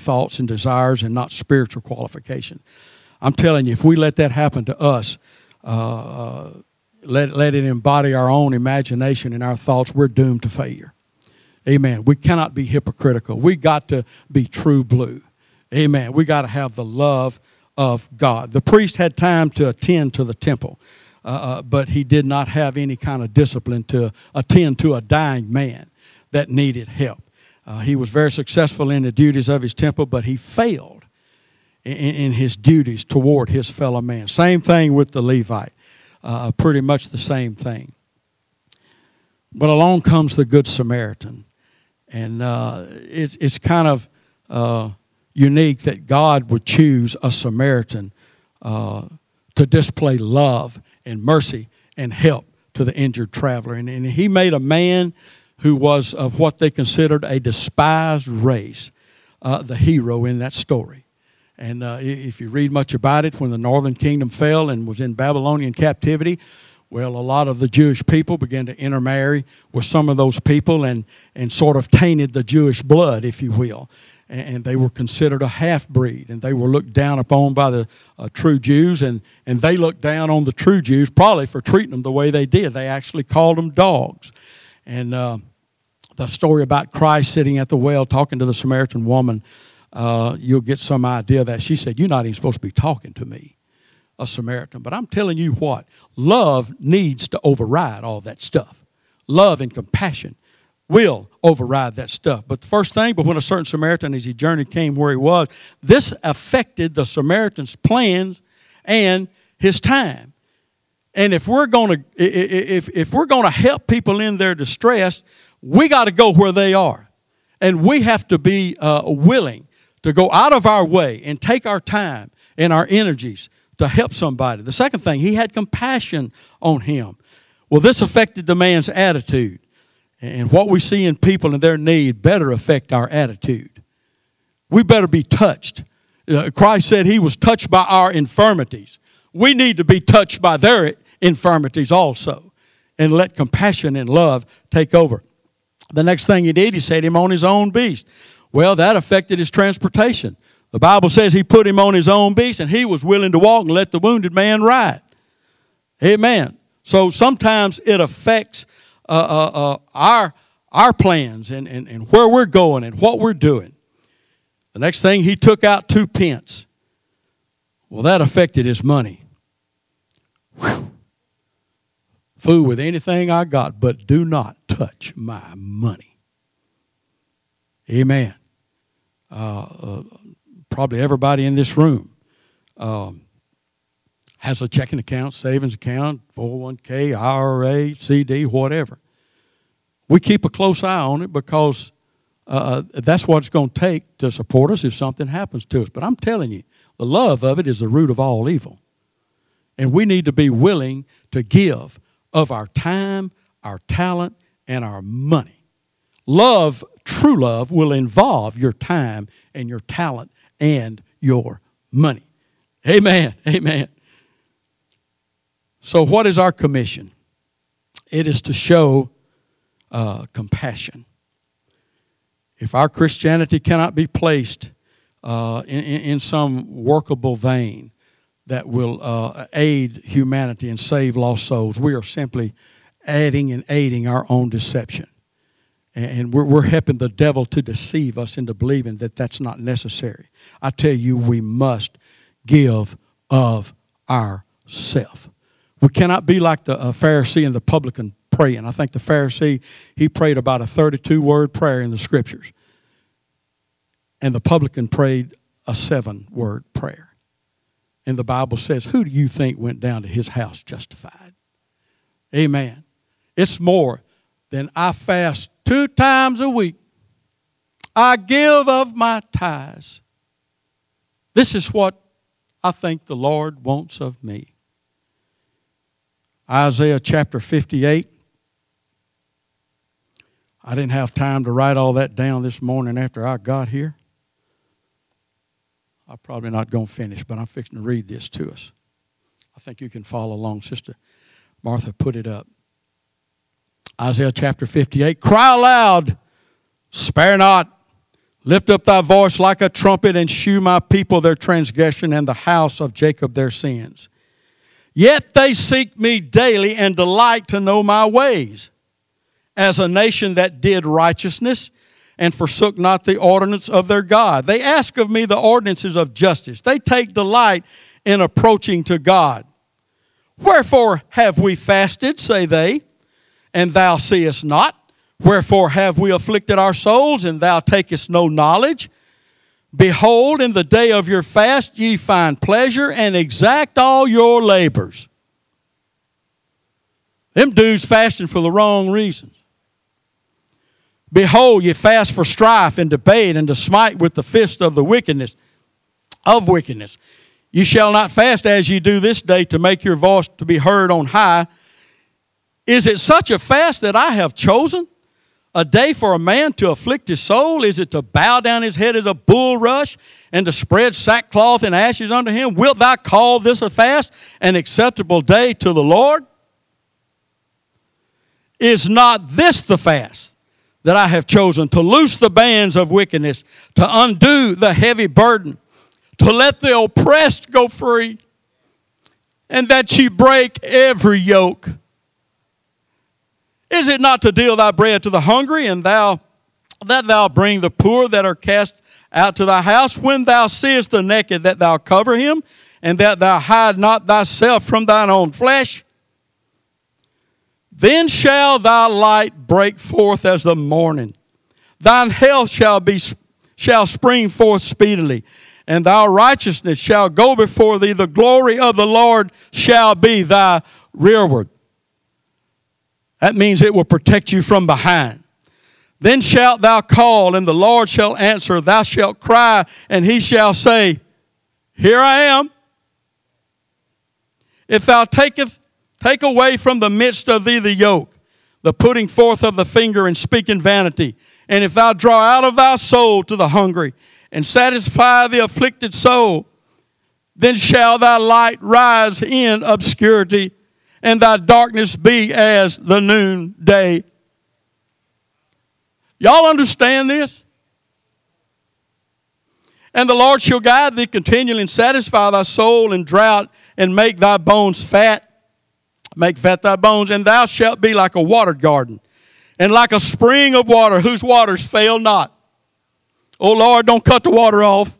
thoughts and desires and not spiritual qualification. I'm telling you, if we let that happen to us, let it embody our own imagination and our thoughts, we're doomed to failure. Amen. We cannot be hypocritical. We got to be true blue. Amen. We got to have the love of God. The priest had time to attend to the temple, but he did not have any kind of discipline to attend to a dying man that needed help. He was very successful in the duties of his temple, but he failed in his duties toward his fellow man. Same thing with the Levite. Pretty much the same thing. But along comes the Good Samaritan. And it's kind of unique that God would choose a Samaritan to display love and mercy and help to the injured traveler. And he made a man who was of what they considered a despised race the hero in that story. And if you read much about it, when the northern kingdom fell and was in Babylonian captivity, well, a lot of the Jewish people began to intermarry with some of those people and sort of tainted the Jewish blood, if you will. And they were considered a half-breed, and they were looked down upon by the true Jews, and they looked down on the true Jews probably for treating them the way they did. They actually called them dogs. And the story about Christ sitting at the well talking to the Samaritan woman, you'll get some idea of that. She said, "You're not even supposed to be talking to me, a Samaritan." But I'm telling you what, love needs to override all that stuff. Love and compassion will override that stuff. But the first thing, but when a certain Samaritan, as he journeyed, came where he was, this affected the Samaritan's plans and his time. And if we're going to help people in their distress, we got to go where they are, and we have to be willing to go out of our way and take our time and our energies to help somebody. The second thing, he had compassion on him. Well, this affected the man's attitude. And what we see in people and their need better affect our attitude. We better be touched. Christ said he was touched by our infirmities. We need to be touched by their infirmities also, and let compassion and love take over. The next thing he did, he set him on his own beast. Well, that affected his transportation. The Bible says he put him on his own beast, and he was willing to walk and let the wounded man ride. Amen. So sometimes it affects our plans and where we're going and what we're doing. The next thing, he took out 2 pence. Well, that affected his money. Whew. Fool with anything I got, but do not touch my money. Amen. Probably everybody in this room has a checking account, savings account, 401k, IRA, CD, whatever. We keep a close eye on it because that's what it's going to take to support us if something happens to us. But I'm telling you, the love of it is the root of all evil. And we need to be willing to give of our time, our talent, and our money. Love, true love, will involve your time and your talent and your money. Amen. Amen. So what is our commission? It is to show compassion. If our Christianity cannot be placed in some workable vein that will aid humanity and save lost souls, we are simply adding and aiding our own deception. And we're helping the devil to deceive us into believing that that's not necessary. I tell you, we must give of ourself. We cannot be like the Pharisee and the publican praying. I think the Pharisee, he prayed about a 32-word prayer in the Scriptures. And the publican prayed a 7-word prayer. And the Bible says, who do you think went down to his house justified? Amen. It's more than I fast 2 times a week. I give of my tithes. This is what I think the Lord wants of me. Isaiah chapter 58. I didn't have time to write all that down this morning after I got here. I'm probably not going to finish, but I'm fixing to read this to us. I think you can follow along. Sister Martha put it up. Isaiah chapter 58. Cry aloud, spare not, Lift up thy voice like a trumpet, and shew my people their transgression, and the house of Jacob their sins. Yet they seek me daily, and delight to know my ways, as a nation that did righteousness, and forsook not the ordinance of their God. They ask of me the ordinances of justice. They take delight in approaching to God. Wherefore have we fasted, say they, and thou seest not? Wherefore have we afflicted our souls, and thou takest no knowledge? Behold, in the day of your fast ye find pleasure, and exact all your labors. Them dudes fasting for the wrong reasons. Behold, ye fast for strife and debate, and to smite with the fist of the wickedness. Ye shall not fast as ye do this day, to make your voice to be heard on high. Is it such a fast that I have chosen? A day for a man to afflict his soul? Is it to bow down his head as a bulrush, and to spread sackcloth and ashes unto him? Wilt thou call this a fast, an acceptable day to the Lord? Is not this the fast that I have chosen, to loose the bands of wickedness, to undo the heavy burden, to let the oppressed go free, and that ye break every yoke? Is it not to deal thy bread to the hungry, and that thou bring the poor that are cast out to thy house? When thou seest the naked, that thou cover him, and that thou hide not thyself from thine own flesh? Then shall thy light break forth as the morning. Thine health shall spring forth speedily, and thy righteousness shall go before thee. The glory of the Lord shall be thy rearward. That means it will protect you from behind. Then shalt thou call, and the Lord shall answer. Thou shalt cry, and he shall say, Here I am. If thou take away from the midst of thee the yoke, the putting forth of the finger and speaking vanity, and if thou draw out of thy soul to the hungry, and satisfy the afflicted soul, then shall thy light rise in obscurity, and thy darkness be as the noonday. Y'all understand this? And the Lord shall guide thee continually, and satisfy thy soul in drought, and make thy bones fat. Make fat thy bones, and thou shalt be like a watered garden, and like a spring of water, whose waters fail not. Oh Lord, don't cut the water off.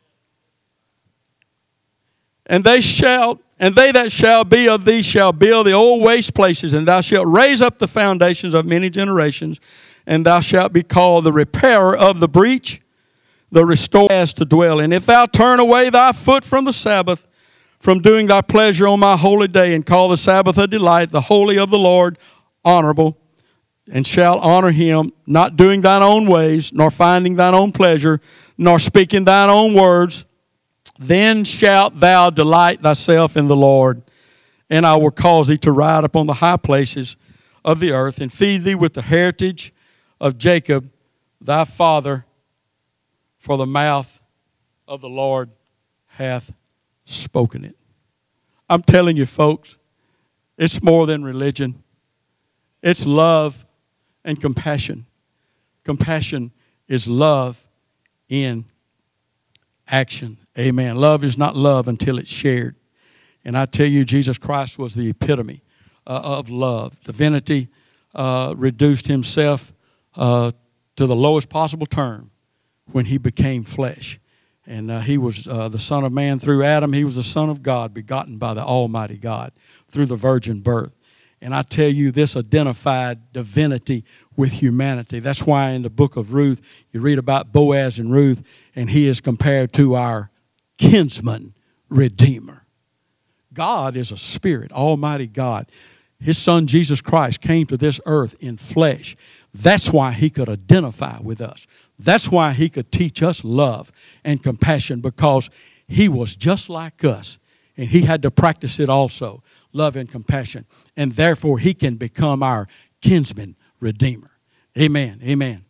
And they that shall be of thee shall build the old waste places, and thou shalt raise up the foundations of many generations, and thou shalt be called the repairer of the breach, the restorer as to dwell in. If thou turn away thy foot from the Sabbath, from doing thy pleasure on my holy day, and call the Sabbath a delight, the holy of the Lord honorable, and shall honor him, not doing thine own ways, nor finding thine own pleasure, nor speaking thine own words, then shalt thou delight thyself in the Lord, and I will cause thee to ride upon the high places of the earth, and feed thee with the heritage of Jacob thy father, for the mouth of the Lord hath spoken it. I'm telling you, folks, it's more than religion. It's love and compassion. Compassion is love in action. Amen. Love is not love until it's shared. And I tell you, Jesus Christ was the epitome of love. Divinity reduced himself to the lowest possible term when he became flesh. And he was the Son of Man through Adam. He was the Son of God, begotten by the Almighty God through the virgin birth. And I tell you, this identified divinity with humanity. That's why in the book of Ruth, you read about Boaz and Ruth, and he is compared to our kinsman redeemer. God is a spirit, Almighty God. His Son, Jesus Christ, came to this earth in flesh. That's why he could identify with us. That's why he could teach us love and compassion, because he was just like us. And he had to practice it also, love and compassion. And therefore, he can become our kinsman redeemer. Amen. Amen.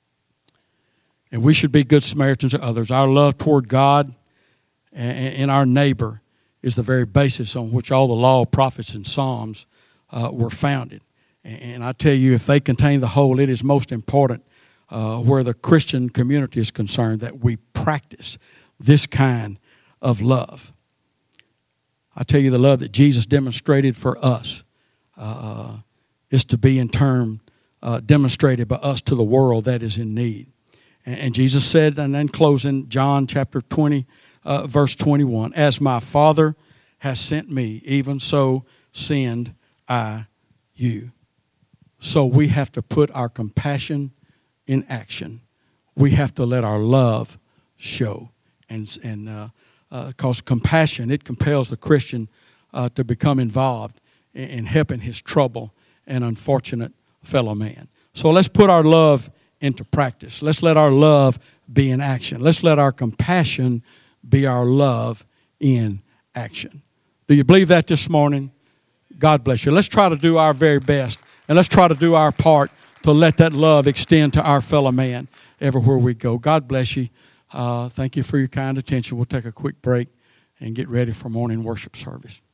And we should be good Samaritans to others. Our love toward God and our neighbor is the very basis on which all the law, prophets, and Psalms were founded. And I tell you, if they contain the whole, it is most important where the Christian community is concerned, that we practice this kind of love. I tell you, the love that Jesus demonstrated for us is to be in turn demonstrated by us to the world that is in need. And Jesus said, and then closing, John chapter 20, verse 21, as my Father has sent me, even so send I you. So we have to put our compassion in action. We have to let our love show. And because compassion, it compels the Christian to become involved in helping his trouble and unfortunate fellow man. So let's put our love into practice. Let's let our love be in action. Let's let our compassion be our love in action. Do you believe that this morning? God bless you. Let's try to do our very best, and let's try to do our part to let that love extend to our fellow man everywhere we go. God bless you. Thank you for your kind attention. We'll take a quick break and get ready for morning worship service.